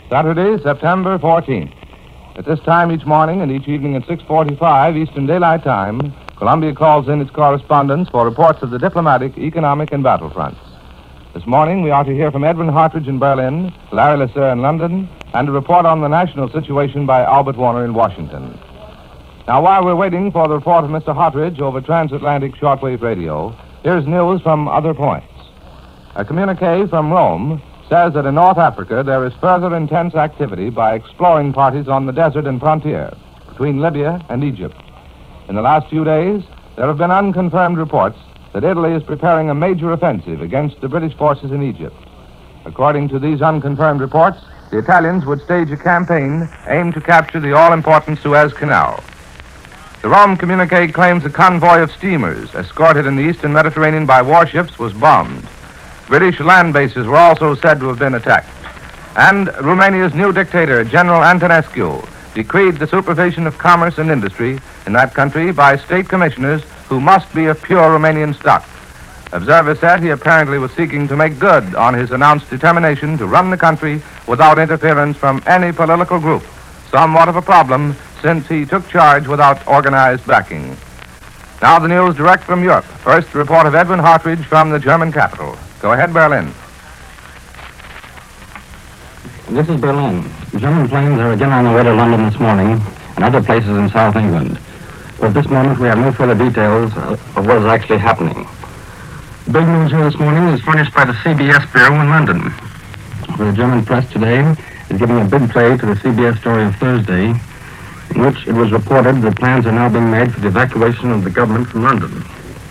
Saturday, September 14th. At this time each morning and each evening at 6:45 Eastern Daylight Time, Columbia calls in its correspondents for reports of the diplomatic, economic, and battle fronts. This morning we are to hear from Edwin Hartridge in Berlin, Larry Lasser in London, and a report on the national situation by Albert Warner in Washington. Now, while we're waiting for the report of Mr. Hartridge over transatlantic shortwave radio, here's news from other points. A communique from Rome says that in North Africa there is further intense activity by exploring parties on the desert and frontier between Libya and Egypt. In the last few days, there have been unconfirmed reports that Italy is preparing a major offensive against the British forces in Egypt. According to these unconfirmed reports, the Italians would stage a campaign aimed to capture the all-important Suez Canal. The Rome communique claims a convoy of steamers escorted in the eastern Mediterranean by warships was bombed. British land bases were also said to have been attacked. And Romania's new dictator, General Antonescu, decreed the supervision of commerce and industry in that country by state commissioners who must be of pure Romanian stock. Observers said he apparently was seeking to make good on his announced determination to run the country without interference from any political group, somewhat of a problem since he took charge without organized backing. Now the news direct from Europe. First, the report of Edwin Hartridge from the German capital. Go ahead, Berlin. This is Berlin. German planes are again on the way to London this morning and other places in South England. But at this moment, we have no further details of what is actually happening. The big news here this morning is furnished by the CBS Bureau in London. The German press today is giving a big play to the CBS story of Thursday, in which it was reported that plans are now being made for the evacuation of the government from London.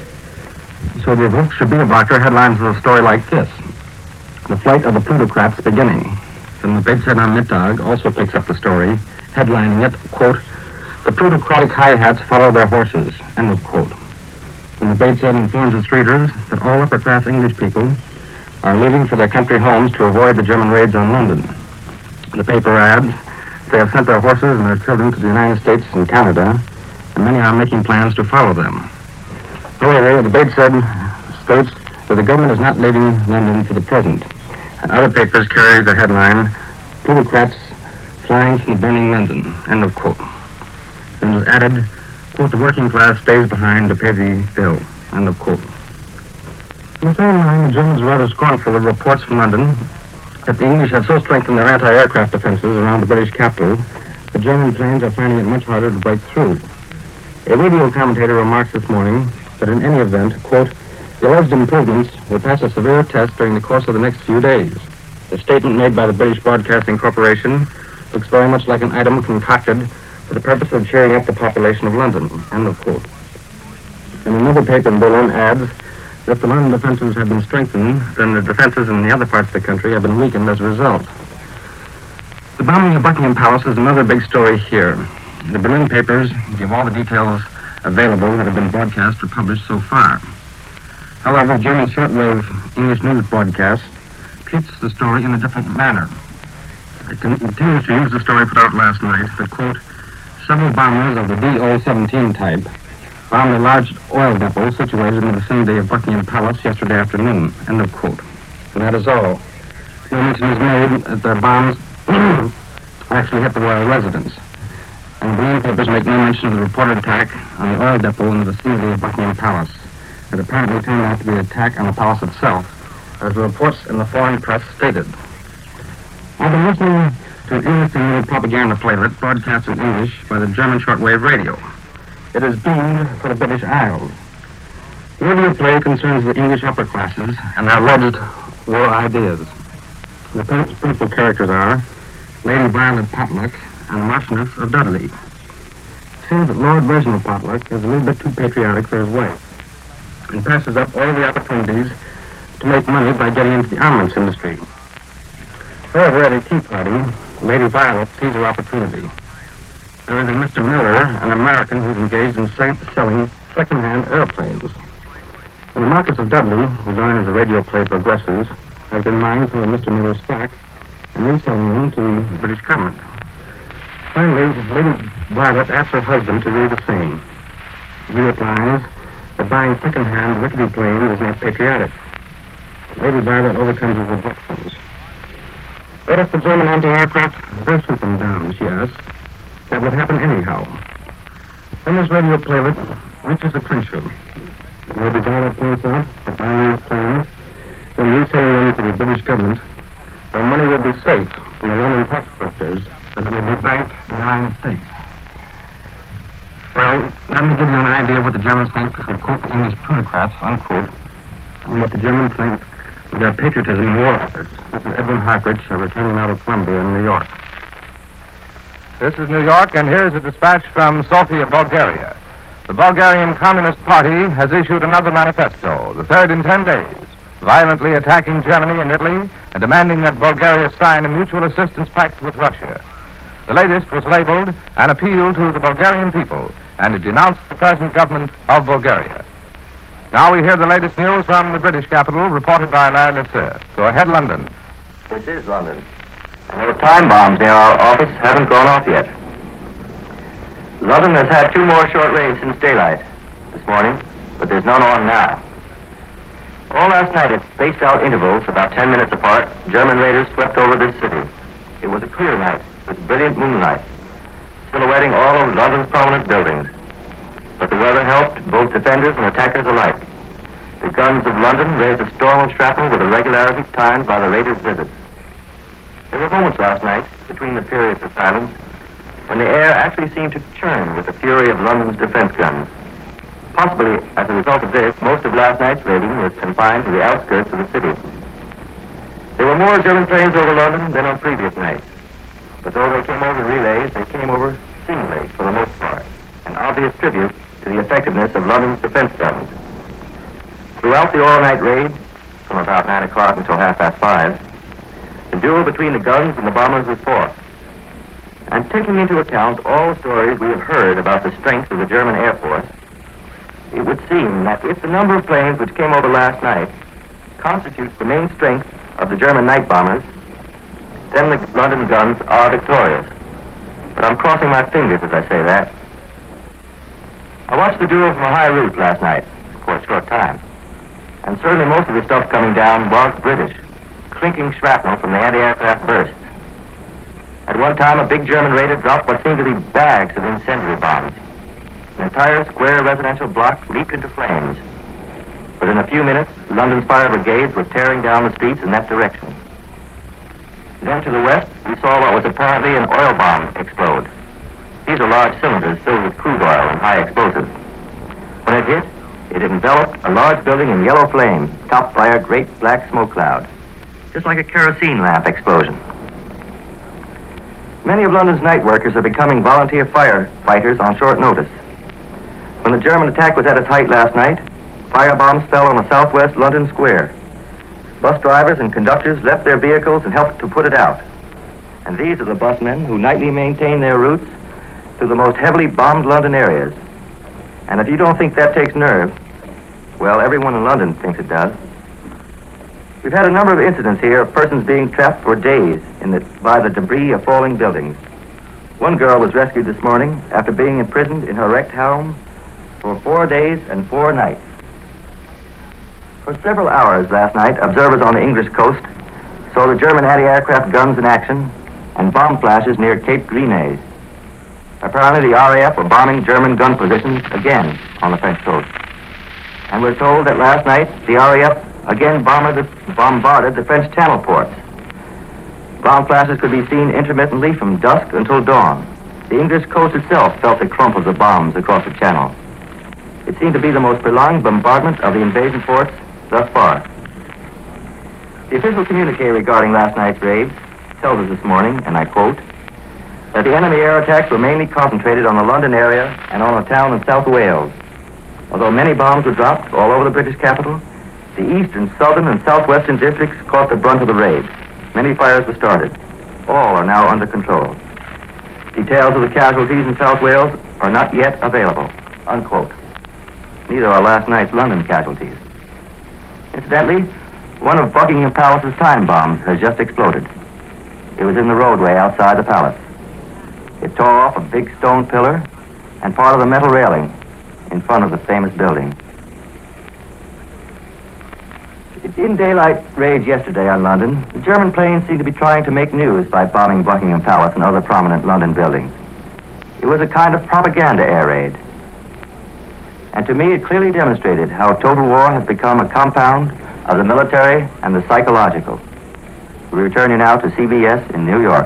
So the Schubierbacher headlines the story like this: "The flight of the plutocrats beginning." Then the Bild am Mittag also picks up the story, headlining it, quote, "The plutocratic hi-hats follow their horses," end of quote. And the Bild informs its readers that all upper-class English people are leaving for their country homes to avoid the German raids on London. The paper adds they have sent their horses and their children to the United States and Canada, and many are making plans to follow them. However, the Bild states that the government is not leaving London for the present. And other papers carry the headline, "Plutocrats flying from burning London," end of quote. And it was added, quote, "The working class stays behind to pay the bill," end of quote. In the same line, the Germans are rather scornful of reports from London that the English have so strengthened their anti-aircraft defenses around the British capital that German planes are finding it much harder to break through. A radio commentator remarks this morning that in any event, quote, "The alleged improvements will pass a severe test during the course of the next few days." The statement made by the British Broadcasting Corporation looks very much like an item concocted for the purpose of cheering up the population of London, end of quote. And another paper in Berlin adds that if the London defenses have been strengthened, then the defenses in the other parts of the country have been weakened as a result. The bombing of Buckingham Palace is another big story here. The Berlin papers give all the details available that have been broadcast or published so far. However, German shortwave English news broadcast treats the story in a different manner. It continues to use the story put out last night that, quote, "Several bombers of the DO-17 type bombed a large oil depot situated in the vicinity of Buckingham Palace yesterday afternoon," end of quote. And that is all. No mention is made that the bombs actually hit the royal residence. And the Berlin papers make no mention of the reported attack on the oil depot in the vicinity of Buckingham Palace. It apparently turned out to be an attack on the palace itself, as the reports in the foreign press stated. I've been listening to an interesting little propaganda playlet broadcast in English by the German shortwave radio. It is beamed for the British Isles. The radio play concerns the English upper classes and their alleged war ideas. The principal characters are Lady Violet Potluck and the Marchioness of Dudley. It seems that Lord Reginald Potluck is a little bit too patriotic for his wife and passes up all the opportunities to make money by getting into the armaments industry. However, at a tea party, Lady Violet sees her opportunity. There is a Mr. Miller, an American who's engaged in selling second-hand airplanes. And the Marquis of Dudley, who joined as the radio play progresses, has been buying some of Mr. Miller's stocks and reselling them to the British government. Finally, Lady Violet asks her husband to do the same. He replies that buying second-hand rickety planes is not patriotic. Lady Violet overcomes his objections. What if the German anti-aircraft does shoot them down, she asked. That would happen anyhow. When this radio playlet reaches the print room, where the dial points out the binary plans, then reselling them to the British government, their money will be safe from the Roman tax collectors, but it will be banked in the United States. Well, let me give you an idea of what the Germans think of quote English plutocrats, unquote, and what the Germans think of their patriotism in war efforts. This is Edwin Harkridge, returning out of Columbia in New York. This is New York, and here's a dispatch from Sofia, Bulgaria. The Bulgarian Communist Party has issued another manifesto, the third in 10 days, violently attacking Germany and Italy and demanding that Bulgaria sign a mutual assistance pact with Russia. The latest was labeled an appeal to the Bulgarian people, and it denounced the present government of Bulgaria. Now we hear the latest news from the British capital, reported by Larry Lesseur. Go ahead, London. This is London. And the time bombs near our office haven't gone off yet. London has had 2 more short raids since daylight this morning, but there's none on now. All last night at spaced out intervals, about 10 minutes apart, German raiders swept over this city. It was a clear night with brilliant moonlight, silhouetting all of London's prominent buildings. But the weather helped both defenders and attackers alike. The guns of London raised a storm of shrapnel with a regularity timed by the raiders' visits. There were moments last night, between the periods of silence, when the air actually seemed to churn with the fury of London's defense guns. Possibly, as a result of this, most of last night's raiding was confined to the outskirts of the city. There were more German planes over London than on previous nights. But though they came over relays, they came over singly for the most part, an obvious tribute to the effectiveness of London's defense guns. Throughout the all-night raid, from about 9 o'clock until 5:30, the duel between the guns and the bombers was fought. And taking into account all the stories we have heard about the strength of the German Air Force, it would seem that if the number of planes which came over last night constitutes the main strength of the German night bombers, then the London guns are victorious. But I'm crossing my fingers as I say that. I watched the duel from a high roof last night for a short time, and certainly most of the stuff coming down was British, clinking shrapnel from the anti-aircraft bursts. At one time, a big German raider dropped what seemed to be bags of incendiary bombs. An entire square residential block leaped into flames. But in a few minutes, London's fire brigades were tearing down the streets in that direction. Then to the west, we saw what was apparently an oil bomb explode. These are large cylinders filled with crude oil and high explosives. When it hit, it enveloped a large building in yellow flame, topped by a great black smoke cloud, just like a kerosene lamp explosion. Many of London's night workers are becoming volunteer firefighters on short notice. When the German attack was at its height last night, firebombs fell on the southwest London square. Bus drivers and conductors left their vehicles and helped to put it out. And these are the busmen who nightly maintain their routes to the most heavily bombed London areas. And if you don't think that takes nerve, well, everyone in London thinks it does. We've had a number of incidents here of persons being trapped for days by the debris of falling buildings. One girl was rescued this morning after being imprisoned in her wrecked home for 4 days and 4 nights. For several hours last night, observers on the English coast saw the German anti-aircraft guns in action and bomb flashes near Cape Grisnez. Apparently the RAF were bombing German gun positions again on the French coast. And we're told that last night the RAF again bombarded the French channel ports. Bomb flashes could be seen intermittently from dusk until dawn. The English coast itself felt the crumples of bombs across the channel. It seemed to be the most prolonged bombardment of the invasion force thus far. The official communique regarding last night's raid tells us this morning, and I quote, that the enemy air attacks were mainly concentrated on the London area and on a town in South Wales. Although many bombs were dropped all over the British capital, the eastern, southern, and southwestern districts caught the brunt of the raid. Many fires were started. All are now under control. Details of the casualties in South Wales are not yet available, unquote. Neither are last night's London casualties. Incidentally, one of Buckingham Palace's time bombs has just exploded. It was in the roadway outside the palace. It tore off a big stone pillar and part of the metal railing in front of the famous building. In daylight raids yesterday on London, the German planes seemed to be trying to make news by bombing Buckingham Palace and other prominent London buildings. It was a kind of propaganda air raid. And to me, it clearly demonstrated how total war has become a compound of the military and the psychological. We return you now to CBS in New York.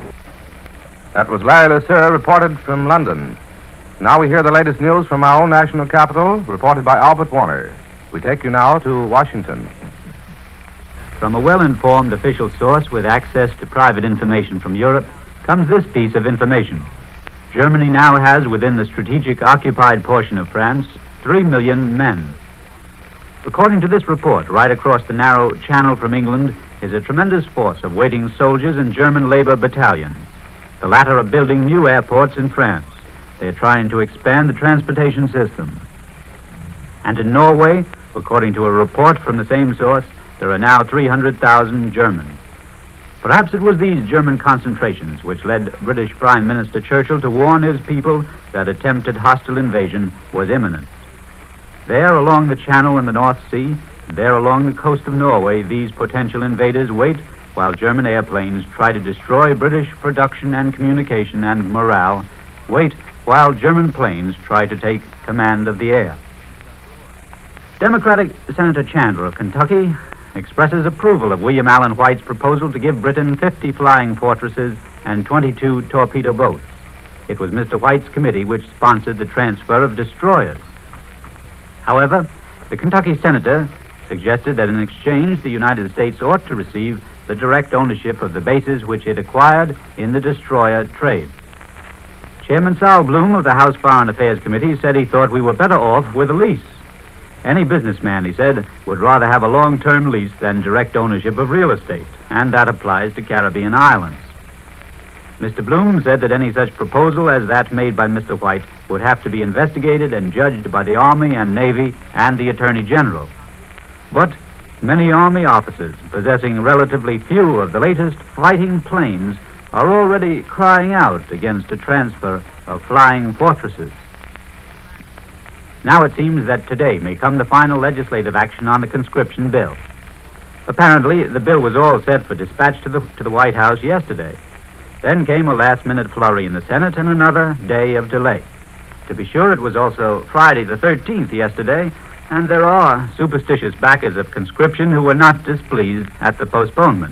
That was Larry LeSueur, reported from London. Now we hear the latest news from our own national capital, reported by Albert Warner. We take you now to Washington. From a well-informed official source with access to private information from Europe comes this piece of information. Germany now has, within the strategic occupied portion of France, 3 million men. According to this report, right across the narrow channel from England is a tremendous force of waiting soldiers and German labor battalions. The latter are building new airports in France. They are trying to expand the transportation system. And in Norway, according to a report from the same source, there are now 300,000 Germans. Perhaps it was these German concentrations which led British Prime Minister Churchill to warn his people that attempted hostile invasion was imminent. There along the Channel and the North Sea, there along the coast of Norway, these potential invaders wait while German airplanes try to destroy British production and communication and morale, wait while German planes try to take command of the air. Democratic Senator Chandler of Kentucky expresses approval of William Allen White's proposal to give Britain 50 flying fortresses and 22 torpedo boats. It was Mr. White's committee which sponsored the transfer of destroyers. However, the Kentucky senator suggested that in exchange the United States ought to receive the direct ownership of the bases which it acquired in the destroyer trade. Chairman Saul Bloom of the House Foreign Affairs Committee said he thought we were better off with a lease. Any businessman, he said, would rather have a long-term lease than direct ownership of real estate, and that applies to Caribbean islands. Mr. Bloom said that any such proposal as that made by Mr. White would have to be investigated and judged by the Army and Navy and the Attorney General. But many Army officers possessing relatively few of the latest fighting planes are already crying out against a transfer of flying fortresses. Now it seems that today may come the final legislative action on the conscription bill. Apparently, the bill was all set for dispatch to the White House yesterday. Then came a last-minute flurry in the Senate and another day of delay. To be sure, it was also Friday the 13th yesterday, and there are superstitious backers of conscription who were not displeased at the postponement.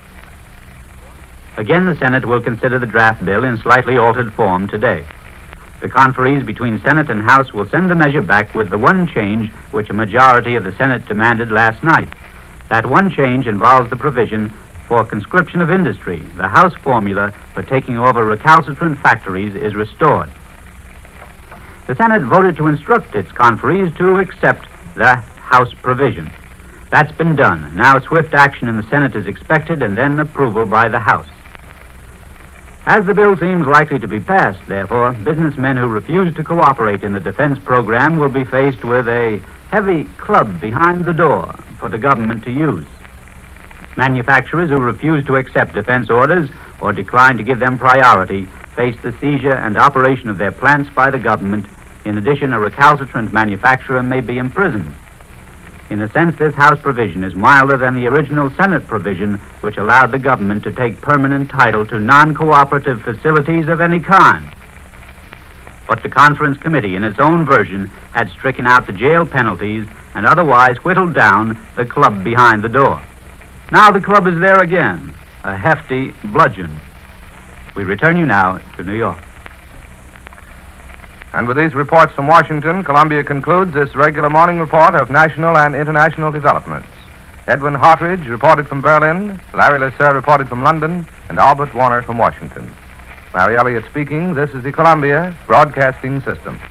Again, the Senate will consider the draft bill in slightly altered form today. The conferees between Senate and House will send the measure back with the one change which a majority of the Senate demanded last night. That one change involves the provision for conscription of industry. The House formula for taking over recalcitrant factories is restored. The Senate voted to instruct its conferees to accept the House provision. That's been done. Now swift action in the Senate is expected and then approval by the House. As the bill seems likely to be passed, therefore, businessmen who refuse to cooperate in the defense program will be faced with a heavy club behind the door for the government to use. Manufacturers who refuse to accept defense orders or decline to give them priority face the seizure and operation of their plants by the government. In addition, a recalcitrant manufacturer may be imprisoned. In a sense, this House provision is milder than the original Senate provision, which allowed the government to take permanent title to non-cooperative facilities of any kind. But the conference committee, in its own version, had stricken out the jail penalties and otherwise whittled down the club behind the door. Now the club is there again, a hefty bludgeon. We return you now to New York. And with these reports from Washington, Columbia concludes this regular morning report of national and international developments. Edwin Hartridge reported from Berlin, Larry LeSueur reported from London, and Albert Warner from Washington. Larry Elliott speaking. This is the Columbia Broadcasting System.